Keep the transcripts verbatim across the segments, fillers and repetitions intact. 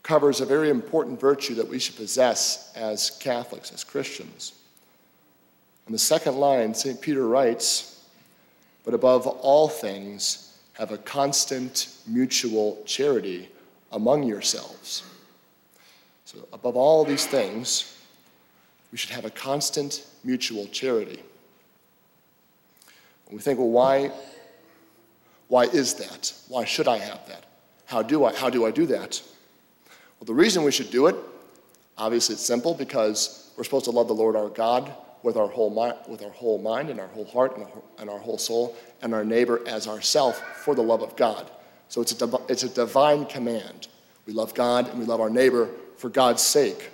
covers a very important virtue that we should possess as Catholics, as Christians. In the second line, Saint Peter writes, "But above all things, have a constant mutual charity among yourselves." So above all these things, we should have a constant mutual charity. And we think, well, why, why is that? Why should I have that? How do I, how do I do that? Well, the reason we should do it, obviously it's simple, because we're supposed to love the Lord our God with our whole mind, with our whole mind and our whole heart and our, and our whole soul, and our neighbor as ourself for the love of God. So it's a, it's a divine command. We love God and we love our neighbor for God's sake.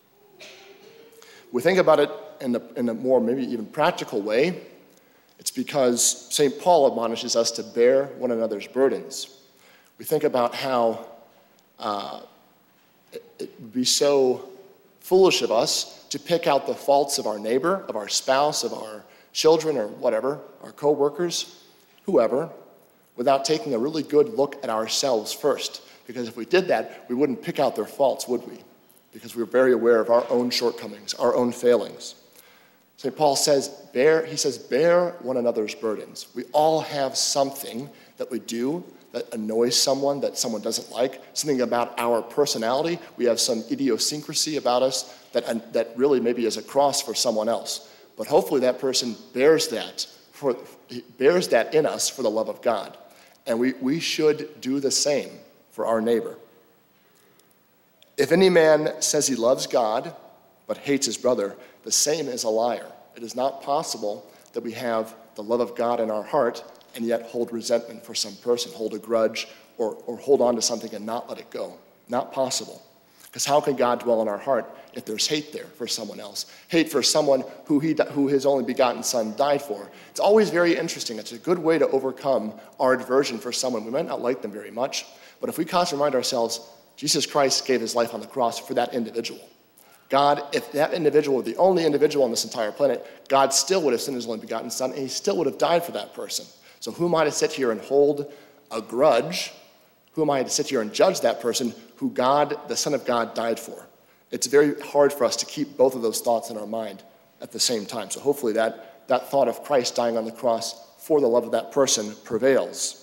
We think about it in a, in a more maybe even practical way. It's because Saint Paul admonishes us to bear one another's burdens. We think about how uh, it, it would be so foolish of us to pick out the faults of our neighbor, of our spouse, of our children, or whatever, our co-workers, whoever, without taking a really good look at ourselves first. Because if we did that, we wouldn't pick out their faults, would we? Because we're very aware of our own shortcomings, our own failings. Saint Paul says, bear, he says, bear one another's burdens. We all have something that we do that annoys someone, that someone doesn't like, something about our personality. We have some idiosyncrasy about us that, that really maybe is a cross for someone else. But hopefully that person bears that, for, bears that in us for the love of God. And we, we should do the same for our neighbor. If any man says he loves God, but hates his brother, the same is a liar. It is not possible that we have the love of God in our heart and yet hold resentment for some person, hold a grudge, or, or hold on to something and not let it go. Not possible. Because how can God dwell in our heart if there's hate there for someone else? Hate for someone who, he, who his only begotten son died for. It's always very interesting. It's a good way to overcome our aversion for someone. We might not like them very much, but if we constantly remind ourselves, Jesus Christ gave his life on the cross for that individual. God, if that individual were the only individual on this entire planet, God still would have sent his only begotten son, and he still would have died for that person. So who am I to sit here and hold a grudge? Who am I to sit here and judge that person who God, the Son of God, died for? It's very hard for us to keep both of those thoughts in our mind at the same time. So hopefully that, that thought of Christ dying on the cross for the love of that person prevails.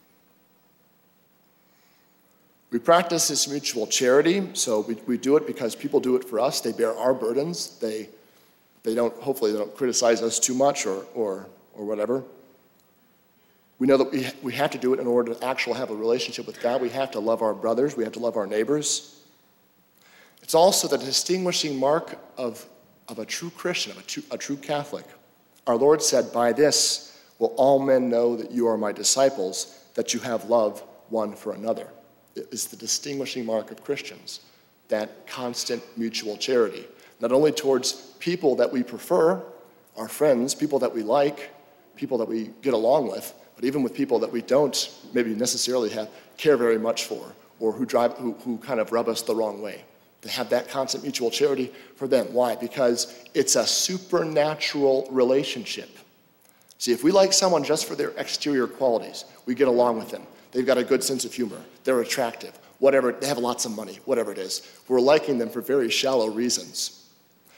We practice this mutual charity, so we, we do it because people do it for us. They bear our burdens. They, they don't, hopefully they don't criticize us too much or, or, or whatever. We know that we, we have to do it in order to actually have a relationship with God. We have to love our brothers. We have to love our neighbors. It's also the distinguishing mark of, of a true Christian, of a true, a true Catholic. Our Lord said, "By this will all men know that you are my disciples, that you have love one for another." It is the distinguishing mark of Christians, that constant mutual charity, not only towards people that we prefer, our friends, people that we like, people that we get along with, but even with people that we don't maybe necessarily have, care very much for, or who drive, who, who kind of rub us the wrong way. To have that constant mutual charity for them. Why? Because it's a supernatural relationship. See, if we like someone just for their exterior qualities, we get along with them. They've got a good sense of humor. They're attractive. Whatever, they have lots of money, whatever it is. We're liking them for very shallow reasons.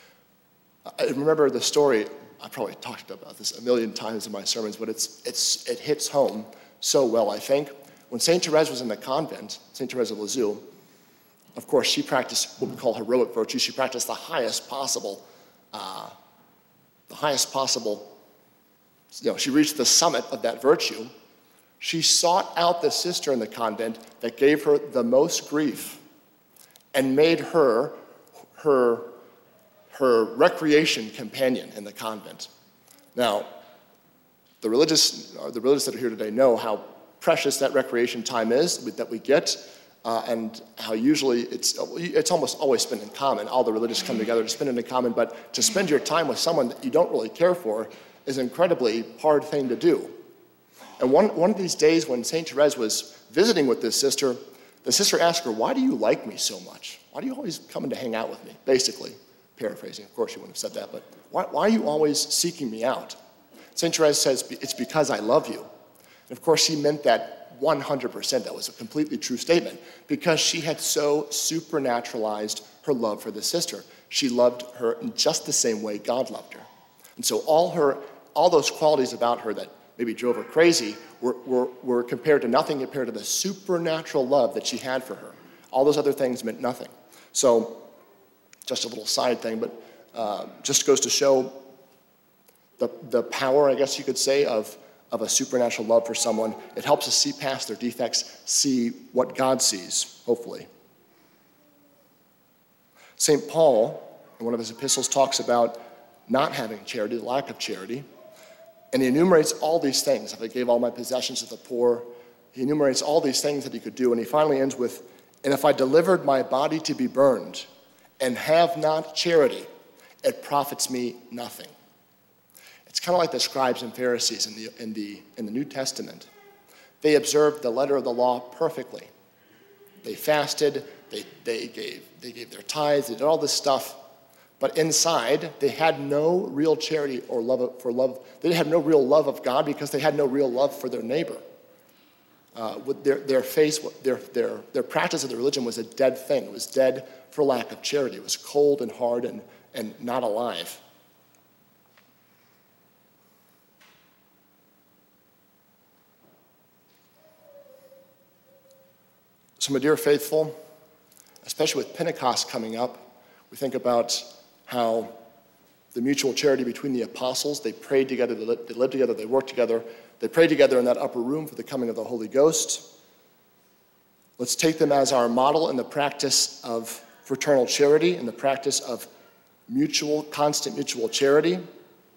I remember the story, I probably talked about this a million times in my sermons, but it's, it's, it hits home so well, I think. When Saint Therese was in the convent, Saint Therese of Lisieux, of course, she practiced what we call heroic virtue. She practiced the highest possible, uh, the highest possible, you know, she reached the summit of that virtue. She sought out the sister in the convent that gave her the most grief and made her her, her recreation companion in the convent. Now, the religious, the religious that are here today know how precious that recreation time is that we get, uh, and how usually it's, it's almost always spent in common. All the religious come together to spend it in common, but to spend your time with someone that you don't really care for is an incredibly hard thing to do. And one, one of these days when Saint Therese was visiting with this sister, the sister asked her, "Why do you like me so much? Why do you always come in to hang out with me?" Basically, paraphrasing. Of course, she wouldn't have said that, but why, why are you always seeking me out? Saint Therese says, "It's because I love you." And of course, she meant that one hundred percent that was a completely true statement, because she had so supernaturalized her love for the sister. She loved her in just the same way God loved her. And so all her, all those qualities about her that maybe drove her crazy were, were, were compared to nothing compared to the supernatural love that she had for her. All those other things meant nothing. So, just a little side thing, but uh, just goes to show the, the power, I guess you could say, of, of a supernatural love for someone. It helps us see past their defects, see what God sees, hopefully. Saint Paul, in one of his epistles, talks about not having charity, the lack of charity. And he enumerates all these things. If I gave all my possessions to the poor, he enumerates all these things that he could do. And he finally ends with, and if I delivered my body to be burned and have not charity, it profits me nothing. It's kind of like the scribes and Pharisees in the, in the, in the New Testament. They observed the letter of the law perfectly. They fasted, they, they, gave, they gave their tithes, they did all this stuff. But inside, they had no real charity or love for love. They had no real love of God because they had no real love for their neighbor. Uh, with their, their face, their, their, their practice of the religion was a dead thing. It was dead for lack of charity. It was cold and hard and, and not alive. So, my dear faithful, especially with Pentecost coming up, we think about how the mutual charity between the apostles, they prayed together, they lived, they lived together, they worked together, they prayed together in that upper room for the coming of the Holy Ghost. Let's take them as our model in the practice of fraternal charity, in the practice of mutual, constant mutual charity. And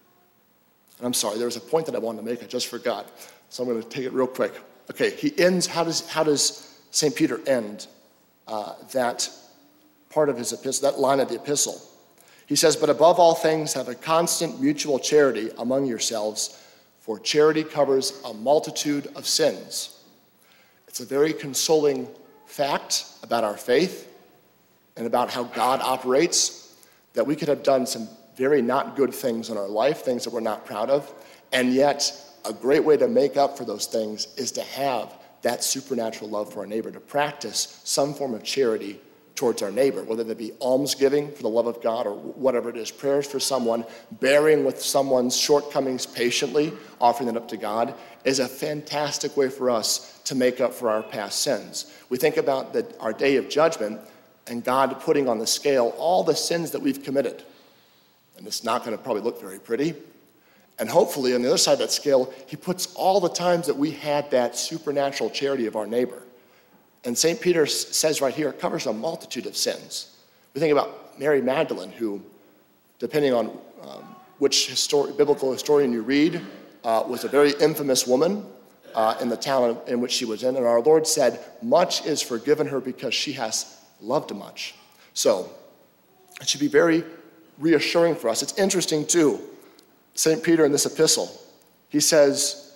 I'm sorry, there was a point that I wanted to make, I just forgot. So I'm going to take it real quick. Okay, he ends, how does, how does Saint Peter end uh, that part of his epistle, that line of the epistle? He says, but above all things, have a constant mutual charity among yourselves, for charity covers a multitude of sins. It's a very consoling fact about our faith and about how God operates, that we could have done some very not good things in our life, things that we're not proud of, and yet a great way to make up for those things is to have that supernatural love for our neighbor, to practice some form of charity towards our neighbor, whether that be almsgiving for the love of God or whatever it is, prayers for someone, bearing with someone's shortcomings patiently, offering it up to God, is a fantastic way for us to make up for our past sins. We think about the, our day of judgment and God putting on the scale all the sins that we've committed. And it's not going to probably look very pretty. And hopefully on the other side of that scale, he puts all the times that we had that supernatural charity of our neighbor. And Saint Peter says right here, it covers a multitude of sins. We think about Mary Magdalene, who, depending on um, which histori- biblical historian you read, uh, was a very infamous woman uh, in the town in which she was in. And our Lord said, much is forgiven her because she has loved much. So it should be very reassuring for us. It's interesting, too. Saint Peter in this epistle, he says,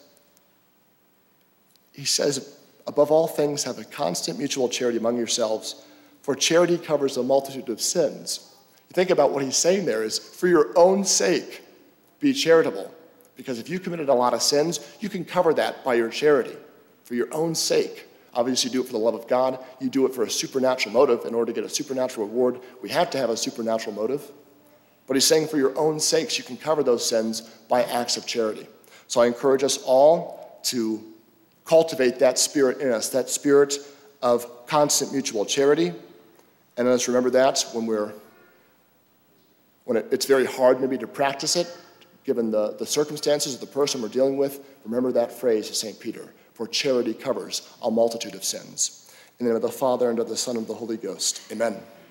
he says, above all things, have a constant mutual charity among yourselves, for charity covers a multitude of sins. You think about what he's saying there is, for your own sake, be charitable. Because if you committed a lot of sins, you can cover that by your charity, for your own sake. Obviously, you do it for the love of God. You do it for a supernatural motive. In order to get a supernatural reward, we have to have a supernatural motive. But he's saying for your own sakes, you can cover those sins by acts of charity. So I encourage us all to cultivate that spirit in us, that spirit of constant mutual charity. And let's remember that when we're, when it, it's very hard maybe to practice it, given the, the circumstances of the person we're dealing with, remember that phrase of Saint Peter, for charity covers a multitude of sins. In the name of the Father, and of the Son, and of the Holy Ghost. Amen.